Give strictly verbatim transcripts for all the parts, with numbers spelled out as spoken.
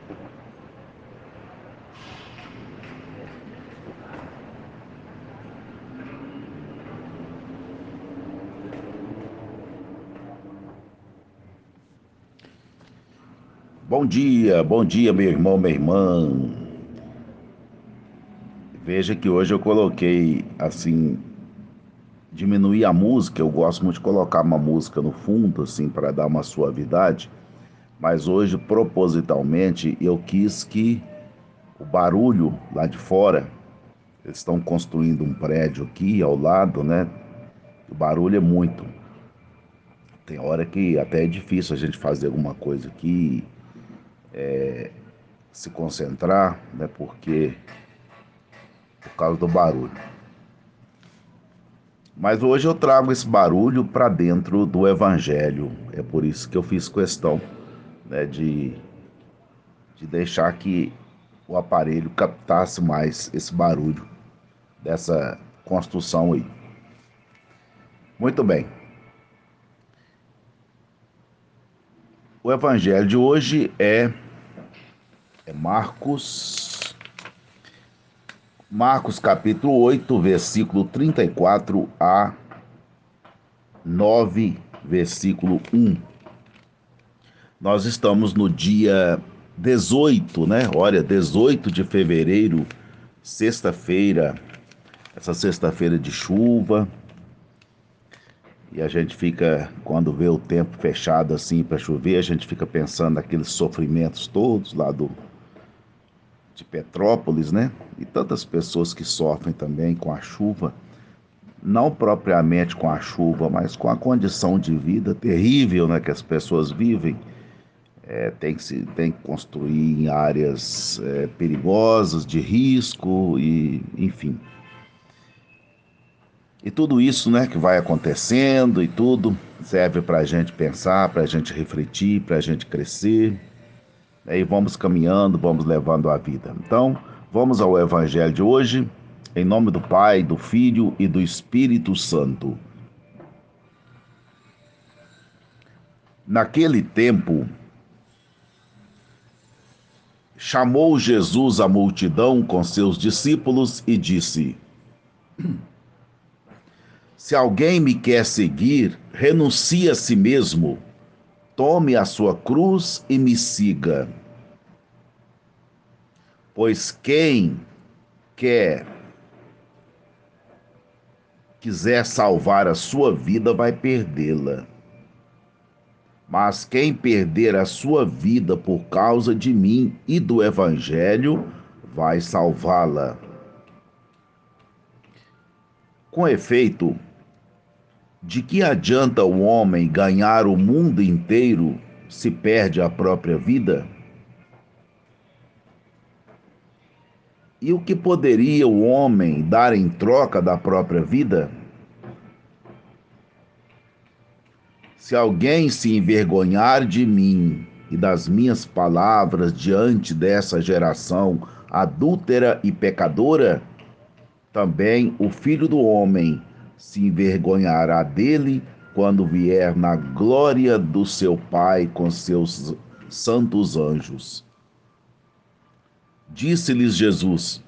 Bom dia, bom dia, meu irmão, minha irmã. Veja que hoje eu coloquei assim, diminuir a música. Eu gosto muito de colocar uma música no fundo, assim, para dar uma suavidade. Mas hoje, propositalmente, eu quis que o barulho lá de fora, eles estão construindo um prédio aqui ao lado, né? O barulho é muito. Tem hora que até é difícil a gente fazer alguma coisa aqui, se concentrar, né? Porque por causa do barulho. Mas hoje eu trago esse barulho para dentro do Evangelho. É por isso que eu fiz questão, né, de, de deixar que o aparelho captasse mais esse barulho dessa construção aí. Muito bem. O Evangelho de hoje é, é Marcos, Marcos capítulo oito, versículo trinta e quatro a nove, versículo um. Nós estamos no dia dezoito, né? Olha, dezoito de fevereiro, sexta-feira, essa sexta-feira de chuva. E a gente fica, quando vê o tempo fechado assim para chover, a gente fica pensando naqueles sofrimentos todos lá do, de Petrópolis, né? E tantas pessoas que sofrem também com a chuva, não propriamente com a chuva, mas com a condição de vida terrível, né, que as pessoas vivem. É, tem que se tem que construir em áreas é, perigosas, de risco e enfim. E tudo isso, né, que vai acontecendo e tudo serve para a gente pensar, para a gente refletir, para a gente crescer. Aí vamos caminhando, vamos levando a vida. Então, vamos ao Evangelho de hoje, em nome do Pai, do Filho e do Espírito Santo. Naquele tempo, chamou Jesus a multidão com seus discípulos e disse: Se alguém me quer seguir, renuncie a si mesmo, tome a sua cruz e me siga. Pois quem quer quiser salvar a sua vida vai perdê-la. Mas quem perder a sua vida por causa de mim e do evangelho vai salvá-la. Com efeito, de que adianta o homem ganhar o mundo inteiro se perde a própria vida? E o que poderia o homem dar em troca da própria vida? Se alguém se envergonhar de mim e das minhas palavras diante dessa geração adúltera e pecadora, também o Filho do Homem se envergonhará dele quando vier na glória do seu Pai com seus santos anjos. Disse-lhes Jesus: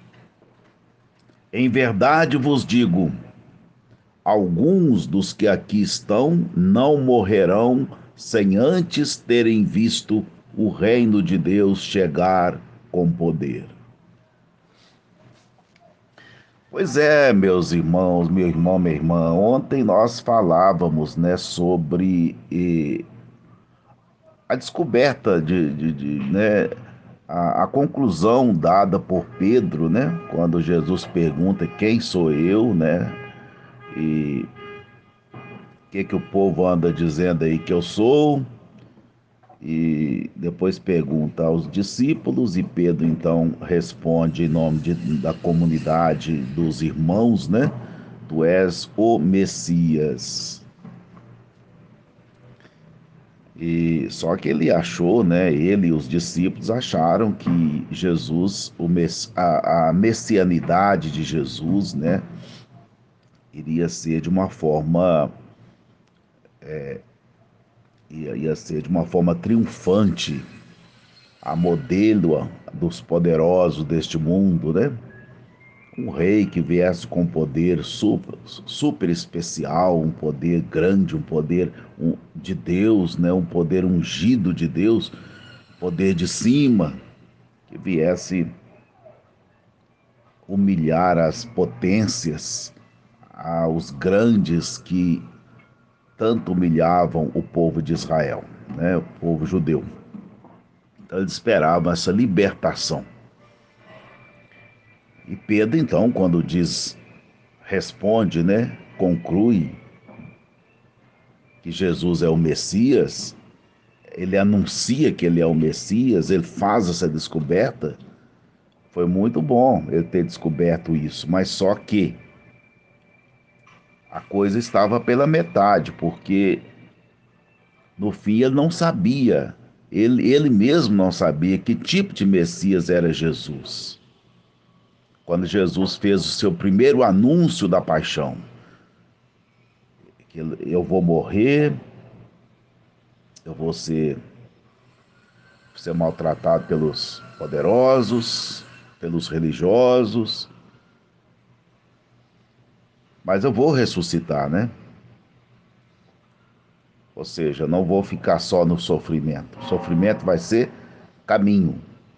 Em verdade vos digo, alguns dos que aqui estão não morrerão sem antes terem visto o reino de Deus chegar com poder. Pois é, meus irmãos, meu irmão, minha irmã, ontem nós falávamos, né, sobre eh, a descoberta de, de, de, né, a, a conclusão dada por Pedro, né, quando Jesus pergunta quem sou eu, né, e o que que o povo anda dizendo aí que eu sou, e depois pergunta aos discípulos, e Pedro então responde em nome de, da comunidade dos irmãos, né? Tu és o Messias. E só que ele achou, né? Ele e os discípulos acharam que Jesus, o mess, a, a messianidade de Jesus, né? Iria ser de uma forma, ia, ia ser de uma forma triunfante, a modelo dos poderosos deste mundo, né? Um rei que viesse com poder super, super especial, um poder grande, um poder um, de Deus, né? Um poder ungido de Deus, poder de cima, que viesse humilhar as potências, aos grandes que tanto humilhavam o povo de Israel, né? O povo judeu. Então eles esperavam essa libertação. E Pedro, então, quando diz, responde, né? Conclui que Jesus é o Messias, ele anuncia que ele é o Messias, ele faz essa descoberta. Foi muito bom ele ter descoberto isso, mas só que a coisa estava pela metade, porque no fim ele não sabia, ele, ele mesmo não sabia que tipo de Messias era Jesus. Quando Jesus fez o seu primeiro anúncio da paixão, que eu vou morrer, eu vou ser, ser maltratado pelos poderosos, pelos religiosos, mas eu vou ressuscitar, né? Ou seja, não vou ficar só no sofrimento. O sofrimento vai ser caminho.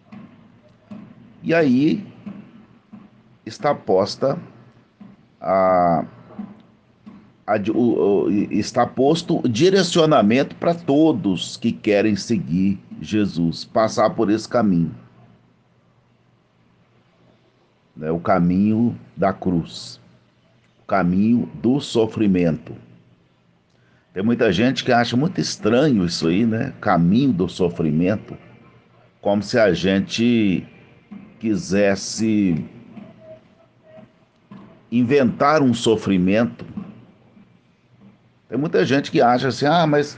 E aí está posta a, a o, o, está posto o direcionamento para todos que querem seguir Jesus, passar por esse caminho, né? O caminho da cruz, o caminho do sofrimento. Tem muita gente que acha muito estranho isso aí, né? Caminho do sofrimento, como se a gente quisesse inventar um sofrimento. Tem muita gente que acha assim, ah, mas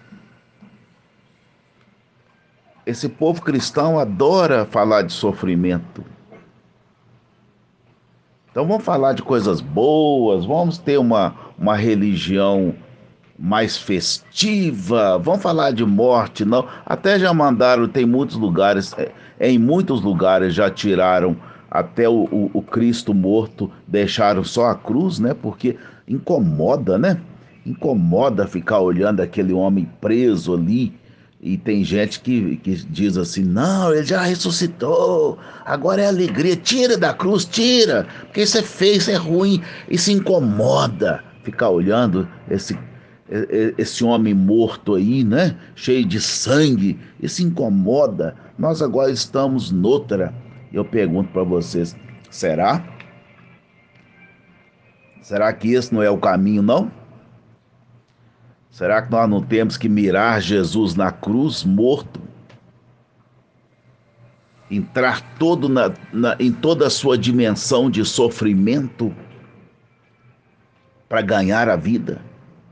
esse povo cristão adora falar de sofrimento. Então vamos falar de coisas boas, vamos ter uma, uma religião mais festiva, vamos falar de morte, não. Até já mandaram, tem muitos lugares, é, em muitos lugares já tiraram até o, o, o Cristo morto, deixaram só a cruz, né? Porque incomoda, né? Incomoda ficar olhando aquele homem preso ali. E tem gente que, que diz assim: não, ele já ressuscitou, agora é alegria, tira da cruz, tira, porque isso é feio, isso é ruim, isso incomoda ficar olhando esse esse homem morto aí, né? Cheio de sangue, isso incomoda. Nós agora estamos noutra. Eu pergunto para vocês, será? Será que esse não é o caminho, não? Será que nós não temos que mirar Jesus na cruz, morto, entrar todo na, na, em toda a sua dimensão de sofrimento para ganhar a vida?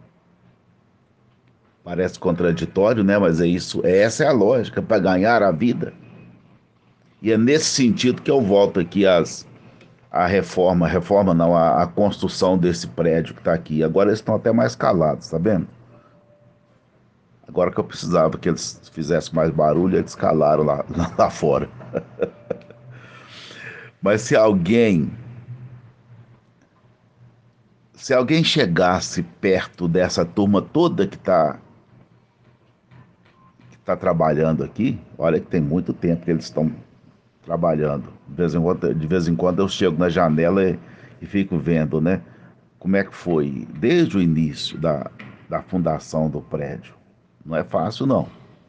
Parece contraditório, né? Mas é isso, essa é a lógica, para ganhar a vida. E é nesse sentido que eu volto aqui às, à reforma, reforma não, a, a construção desse prédio que está aqui. Agora eles estão até mais calados, tá vendo? Agora que eu precisava que eles fizessem mais barulho, eles calaram lá, lá fora. Mas se alguém, se alguém chegasse perto dessa turma toda que está que tá trabalhando aqui, olha que tem muito tempo que eles estão trabalhando. De vez em quando, de vez em quando eu chego na janela e, e fico vendo, né? Como é que foi desde o início da, da fundação do prédio. Não é fácil, não.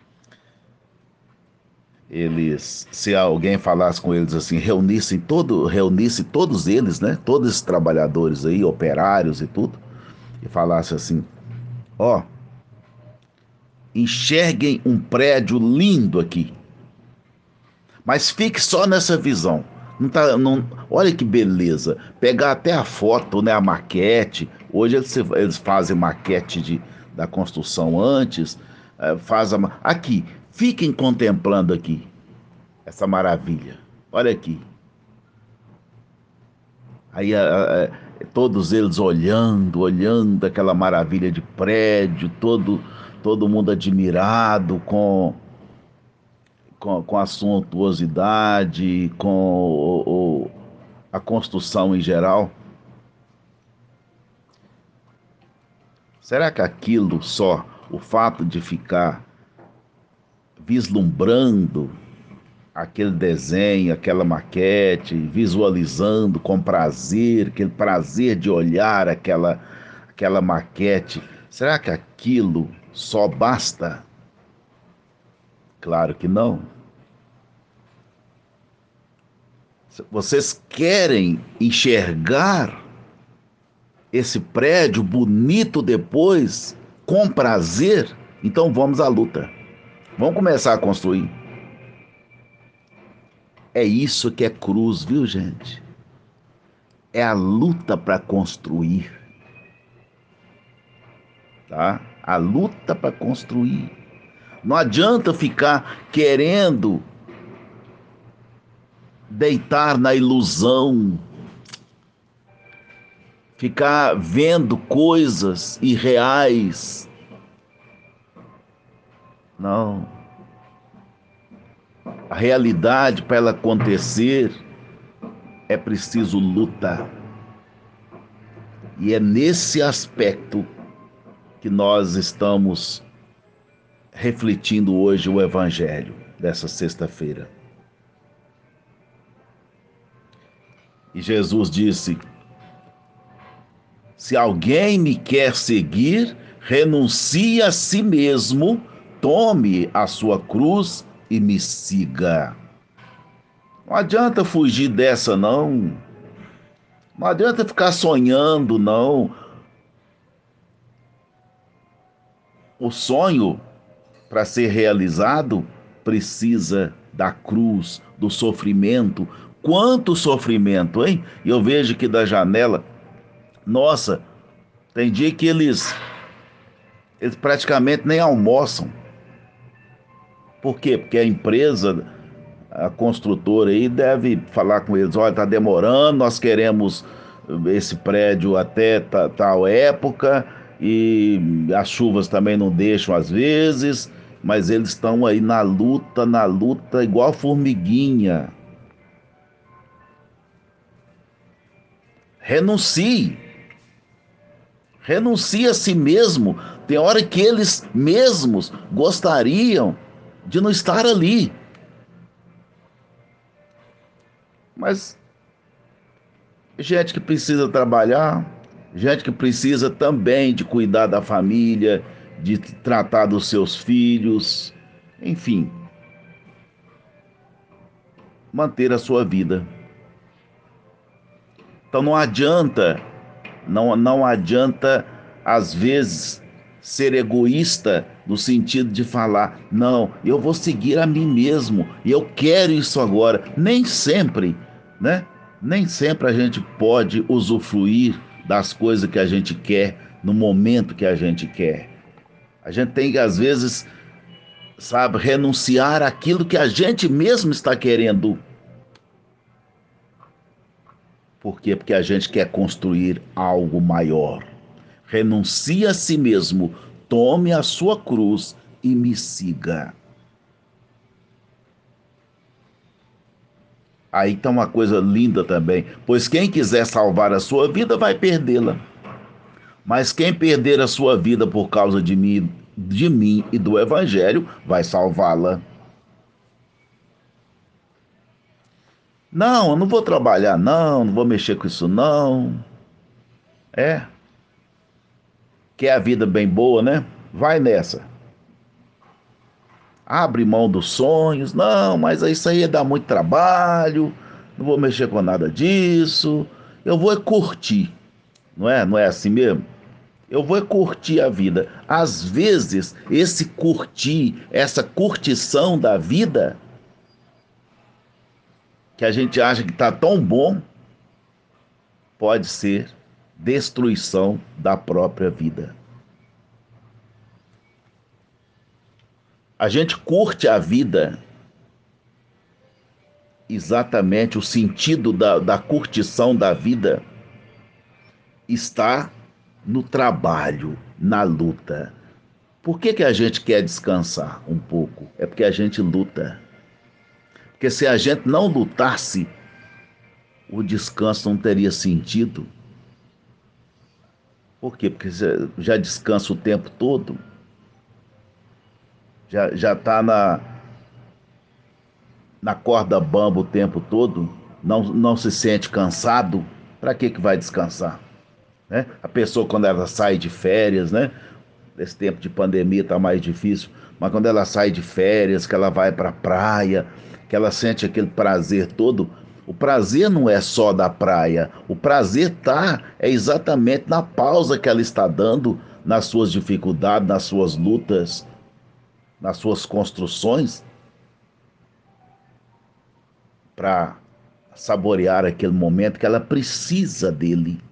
Eles, se alguém falasse com eles assim, reunissem todo, reunisse todos eles, né? Todos esses trabalhadores aí, operários e tudo, e falasse assim, ó, oh, enxerguem um prédio lindo aqui, mas fique só nessa visão. Não tá, não, olha que beleza. Pegar até a foto, né, a maquete. Hoje eles, eles fazem maquete de, da construção antes. É, faz a, aqui, fiquem contemplando aqui essa maravilha. Olha aqui. Aí a, a, todos eles olhando, olhando aquela maravilha de prédio, todo, todo mundo admirado com com, com a suntuosidade, com o, o, a construção em geral? Será que aquilo só, o fato de ficar vislumbrando aquele desenho, aquela maquete, visualizando com prazer, aquele prazer de olhar aquela, aquela maquete, será que aquilo só basta? Claro que não. Vocês querem enxergar esse prédio bonito depois, com prazer? Então vamos à luta. Vamos começar a construir. É isso que é cruz, viu, gente? É a luta para construir, tá? A luta para construir. Não adianta ficar querendo deitar na ilusão, ficar vendo coisas irreais. Não. A realidade, para ela acontecer, é preciso luta. E é nesse aspecto que nós estamos refletindo hoje o Evangelho dessa sexta-feira. E Jesus disse: se alguém me quer seguir, renuncie a si mesmo, tome a sua cruz e me siga. Não adianta fugir dessa, não. Não adianta ficar sonhando, não. O sonho, para ser realizado, precisa da cruz, do sofrimento. Quanto sofrimento, hein? E eu vejo que da janela, nossa, tem dia que eles, eles praticamente nem almoçam. Por quê? Porque a empresa, a construtora aí deve falar com eles: olha, está demorando, nós queremos esse prédio até tal época, e as chuvas também não deixam às vezes, mas eles estão aí na luta, na luta, igual formiguinha. Renuncie. Renuncie a si mesmo. Tem hora que eles mesmos gostariam de não estar ali. Mas gente que precisa trabalhar, gente que precisa também de cuidar da família, de tratar dos seus filhos, enfim, manter a sua vida. Então não adianta, não, não adianta, às vezes, ser egoísta no sentido de falar: não, eu vou seguir a mim mesmo, eu quero isso agora. Nem sempre, né? Nem sempre a gente pode usufruir das coisas que a gente quer no momento que a gente quer. A gente tem que, às vezes, sabe, renunciar àquilo que a gente mesmo está querendo. Por quê? Porque a gente quer construir algo maior. Renuncie a si mesmo, tome a sua cruz e me siga. Aí está uma coisa linda também, pois quem quiser salvar a sua vida vai perdê-la. Mas quem perder a sua vida por causa de mim, de mim e do Evangelho, vai salvá-la. Não, eu não vou trabalhar, não, não vou mexer com isso, não. É, quer a vida bem boa, né? Vai nessa. Abre mão dos sonhos. Não, mas isso aí dá muito trabalho. Não vou mexer com nada disso. Eu vou é curtir. Não é? Não é assim mesmo? Eu vou é curtir a vida. Às vezes, esse curtir, essa curtição da vida, que a gente acha que está tão bom, pode ser destruição da própria vida. A gente curte a vida, exatamente o sentido da, da curtição da vida está no trabalho, na luta. Por que que a gente quer descansar um pouco? É porque a gente luta. Porque se a gente não lutasse, o descanso não teria sentido. Por quê? Porque você já descansa o tempo todo, já já está na, na corda bamba o tempo todo, não, não se sente cansado, para que que vai descansar? Né? A pessoa, quando ela sai de férias, né? Esse tempo de pandemia está mais difícil, mas quando ela sai de férias, que ela vai para a praia, que ela sente aquele prazer todo, o prazer não é só da praia, o prazer tá é exatamente na pausa que ela está dando nas suas dificuldades, nas suas lutas, nas suas construções, para saborear aquele momento que ela precisa dele,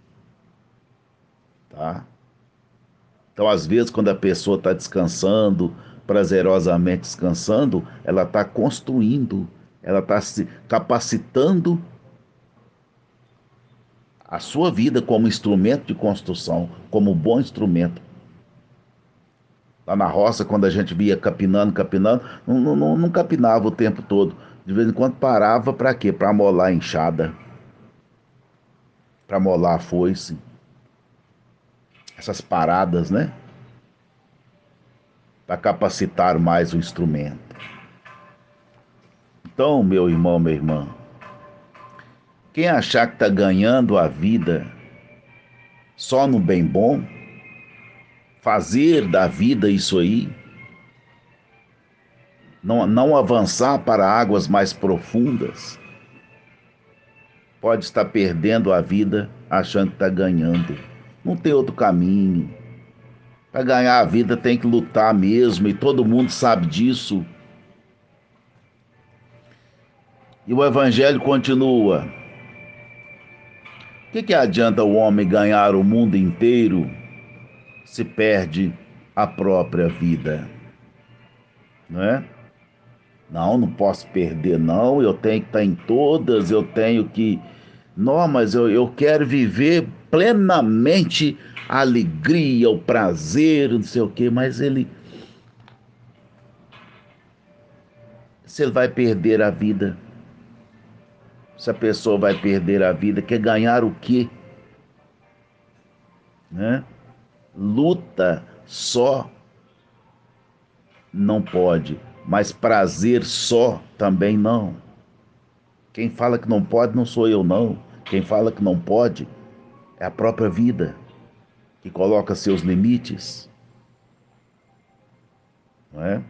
tá? Então, às vezes, quando a pessoa está descansando, prazerosamente descansando, ela está construindo, ela está se capacitando a sua vida como instrumento de construção, como bom instrumento. Lá na roça, quando a gente via capinando, capinando, não, não, não capinava o tempo todo. De vez em quando parava para quê? Para molar a enxada, para molar a foice. Essas paradas, né? Para capacitar mais o instrumento. Então, meu irmão, minha irmã, quem achar que está ganhando a vida só no bem bom, fazer da vida isso aí, não, não avançar para águas mais profundas, pode estar perdendo a vida achando que está ganhando. Não tem outro caminho. Para ganhar a vida tem que lutar mesmo, e todo mundo sabe disso. E o evangelho continua. O que, que adianta o homem ganhar o mundo inteiro se perde a própria vida? Não é? Não, não posso perder, não. Eu tenho que estar em todas, eu tenho que. Não, mas eu, eu quero viver plenamente a alegria, o prazer, não sei o quê, mas ele. Se ele vai perder a vida, se a pessoa vai perder a vida, quer ganhar o quê? Né? Luta só não pode, mas prazer só também não. Quem fala que não pode não sou eu, não. Quem fala que não pode é a própria vida, que coloca seus limites, não é?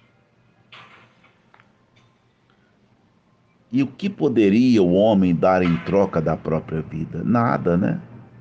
E o que poderia o homem dar em troca da própria vida? Nada, né?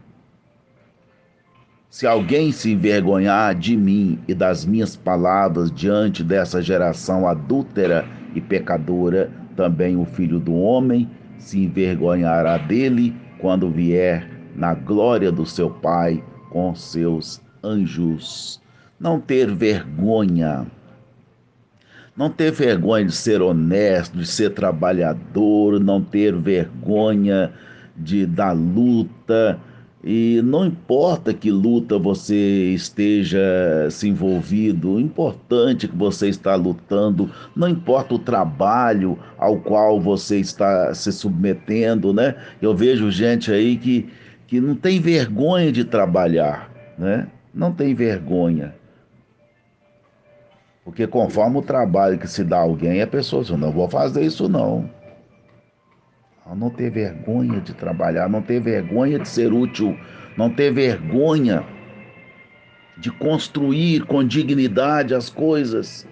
Se alguém se envergonhar de mim e das minhas palavras diante dessa geração adúltera e pecadora, também o Filho do Homem se envergonhará dele quando vier na glória do seu Pai com seus anjos. Não ter vergonha, não ter vergonha de ser honesto, de ser trabalhador, não ter vergonha de da luta. E não importa que luta você esteja se envolvido, o importante é que você está lutando, não importa o trabalho ao qual você está se submetendo, né? Eu vejo gente aí que, que não tem vergonha de trabalhar, né? Não tem vergonha. Porque conforme o trabalho que se dá a alguém, a pessoa diz, não vou fazer isso não. Não ter vergonha de trabalhar, não ter vergonha de ser útil, não ter vergonha de construir com dignidade as coisas,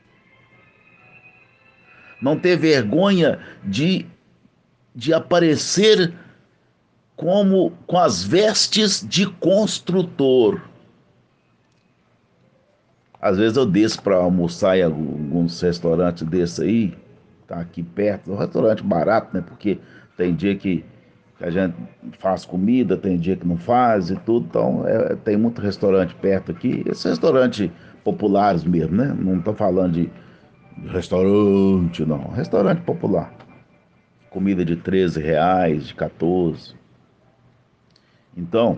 não ter vergonha de, de aparecer como com as vestes de construtor. Às vezes eu desço para almoçar em alguns restaurantes desses aí, tá aqui perto, um restaurante barato, né? Porque tem dia que a gente faz comida, tem dia que não faz e tudo, então é, tem muito restaurante perto aqui, esses restaurantes populares mesmo, né? Não estou falando de restaurante, não, restaurante popular. Comida de treze reais, de quatorze. Então,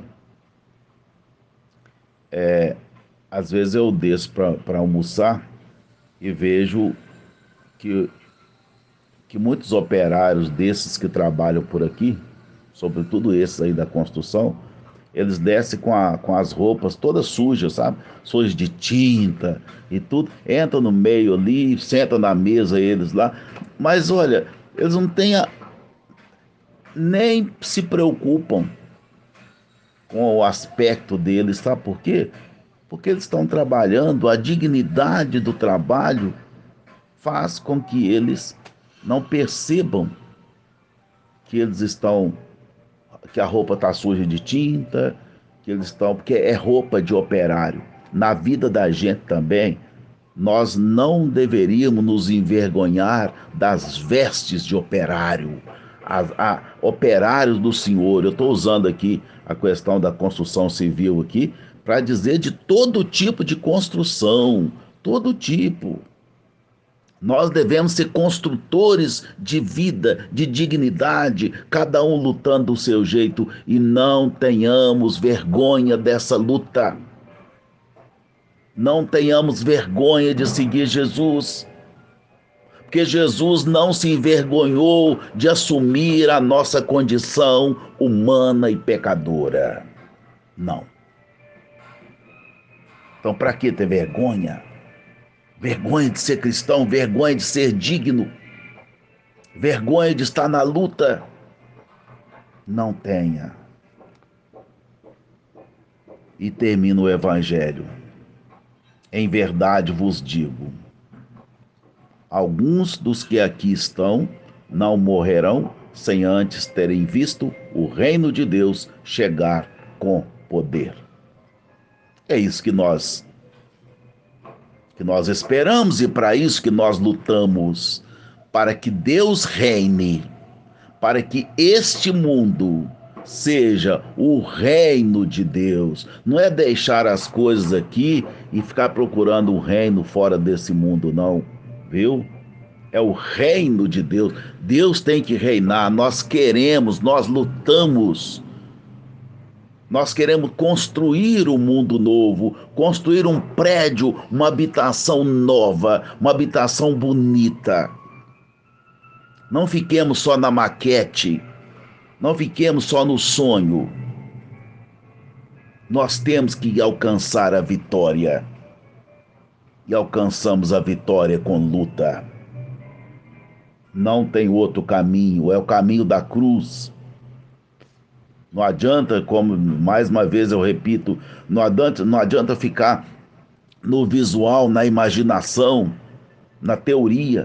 às vezes eu desço para almoçar e vejo que que muitos operários desses que trabalham por aqui, sobretudo esses aí da construção, eles descem com, a, com as roupas todas sujas, sabe? Sujas de tinta e tudo. Entram no meio ali, sentam na mesa eles lá. Mas olha, eles não têm a, nem se preocupam com o aspecto deles, sabe por quê? Porque eles estão trabalhando, a dignidade do trabalho faz com que eles não percebam que eles estão, que a roupa está suja de tinta, que eles estão, porque é roupa de operário. Na vida da gente também, nós não deveríamos nos envergonhar das vestes de operário, a, a, operários do Senhor. Eu estou usando aqui a questão da construção civil aqui para dizer de todo tipo de construção, todo tipo. Nós devemos ser construtores de vida, de dignidade, cada um lutando do seu jeito, e não tenhamos vergonha dessa luta. Não tenhamos vergonha de seguir Jesus, porque Jesus não se envergonhou de assumir a nossa condição humana e pecadora. Não. Então, para que ter vergonha? Vergonha de ser cristão, vergonha de ser digno, vergonha de estar na luta. Não tenha. E termina o evangelho. Em verdade vos digo, alguns dos que aqui estão não morrerão sem antes terem visto o reino de Deus chegar com poder. É isso que nós que nós esperamos, e para isso que nós lutamos, para que Deus reine, para que este mundo seja o reino de Deus. Não é deixar as coisas aqui e ficar procurando um reino fora desse mundo, não, viu? É o reino de Deus. Deus tem que reinar. Nós queremos, nós lutamos. Nós queremos construir um mundo novo, construir um prédio, uma habitação nova, uma habitação bonita. Não fiquemos só na maquete, não fiquemos só no sonho. Nós temos que alcançar a vitória. E alcançamos a vitória com luta. Não tem outro caminho, é o caminho da cruz. Não adianta, como mais uma vez eu repito, não adianta, não adianta ficar no visual, na imaginação, na teoria,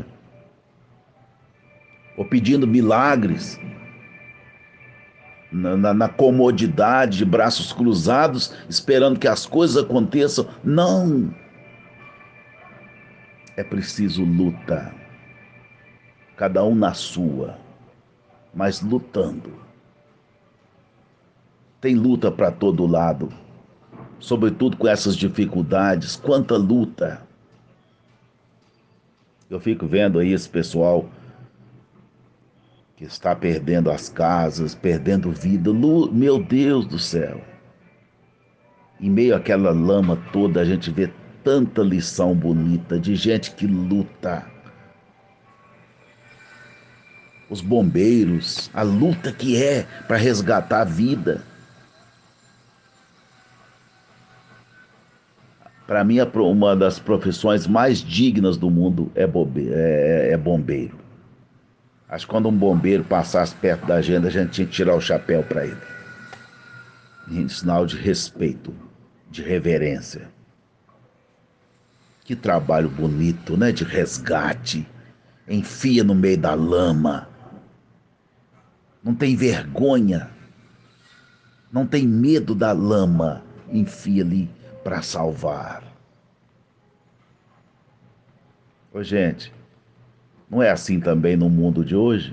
ou pedindo milagres, na, na, na comodidade de braços cruzados, esperando que as coisas aconteçam. Não! É preciso luta, cada um na sua, mas lutando. Tem luta para todo lado, sobretudo com essas dificuldades. Quanta luta! Eu fico vendo aí esse pessoal que está perdendo as casas, perdendo vida. Lu... Meu Deus do céu! Em meio àquela lama toda, a gente vê tanta lição bonita de gente que luta. Os bombeiros, a luta que é para resgatar a vida. Para mim, uma das profissões mais dignas do mundo é, bobe... é, é bombeiro. Acho que quando um bombeiro passasse perto da gente, a gente tinha que tirar o chapéu para ele. Em sinal de respeito, de reverência. Que trabalho bonito, né? De resgate. Enfia no meio da lama. Não tem vergonha. Não tem medo da lama. Enfia ali para salvar. Ô, gente, não é assim também no mundo de hoje?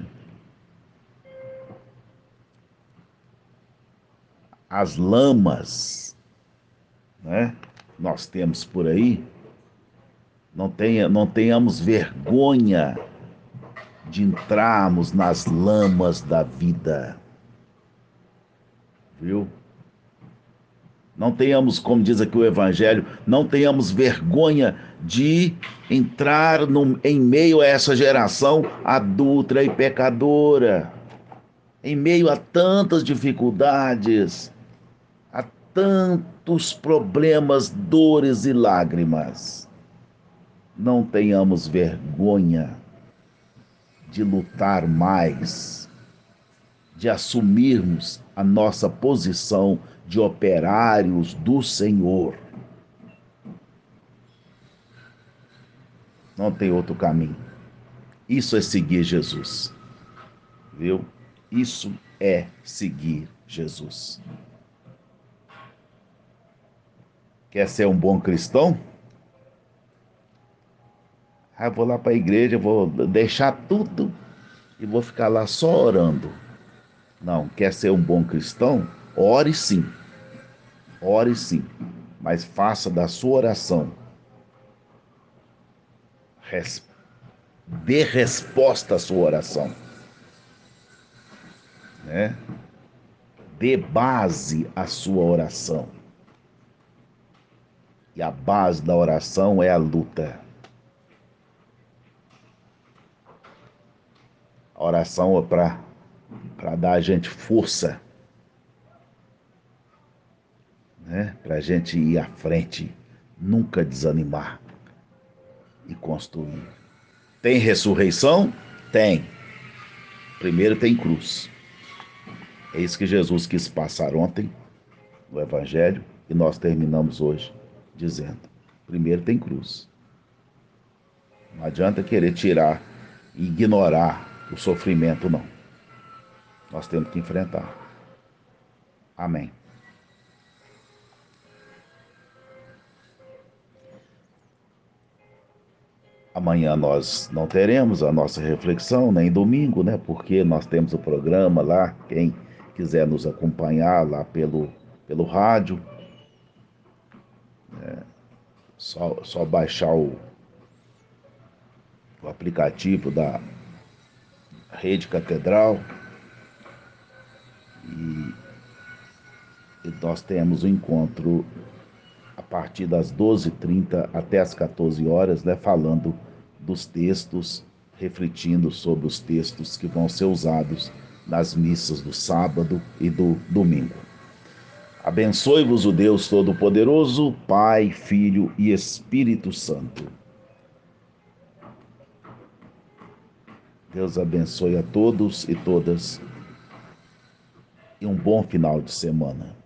As lamas, né, nós temos por aí, não, tenha, não tenhamos vergonha de entrarmos nas lamas da vida, viu? Não tenhamos, como diz aqui o Evangelho, não tenhamos vergonha de entrar no, em meio a essa geração adúltera e pecadora, em meio a tantas dificuldades, a tantos problemas, dores e lágrimas. Não tenhamos vergonha de lutar mais, de assumirmos a nossa posição de operários do Senhor. Não tem outro caminho. Isso é seguir Jesus, viu? Isso é seguir Jesus. Quer ser um bom cristão? Ah, vou lá para a igreja, vou deixar tudo e vou ficar lá só orando. Não, quer ser um bom cristão? Ore sim, ore sim, mas faça da sua oração, res, dê resposta à sua oração, né? Dê base à sua oração. E a base da oração é a luta. A oração é para para dar a gente força, né? Para a gente ir à frente, nunca desanimar e construir. Tem ressurreição? Tem. Primeiro tem cruz. É isso que Jesus quis passar ontem no Evangelho e nós terminamos hoje dizendo: primeiro tem cruz. Não adianta querer tirar e ignorar o sofrimento, não. Nós temos que enfrentar. Amém. Amanhã nós não teremos a nossa reflexão, nem domingo, né? Porque nós temos o programa lá. Quem quiser nos acompanhar lá pelo, pelo rádio, só, só baixar o, o aplicativo da Rede Catedral e, e nós temos o encontro a partir das doze e trinta até as quatorze horas, né? Falando dos textos, refletindo sobre os textos que vão ser usados nas missas do sábado e do domingo. Abençoe-vos o Deus Todo-Poderoso, Pai, Filho e Espírito Santo. Deus abençoe a todos e todas e um bom final de semana.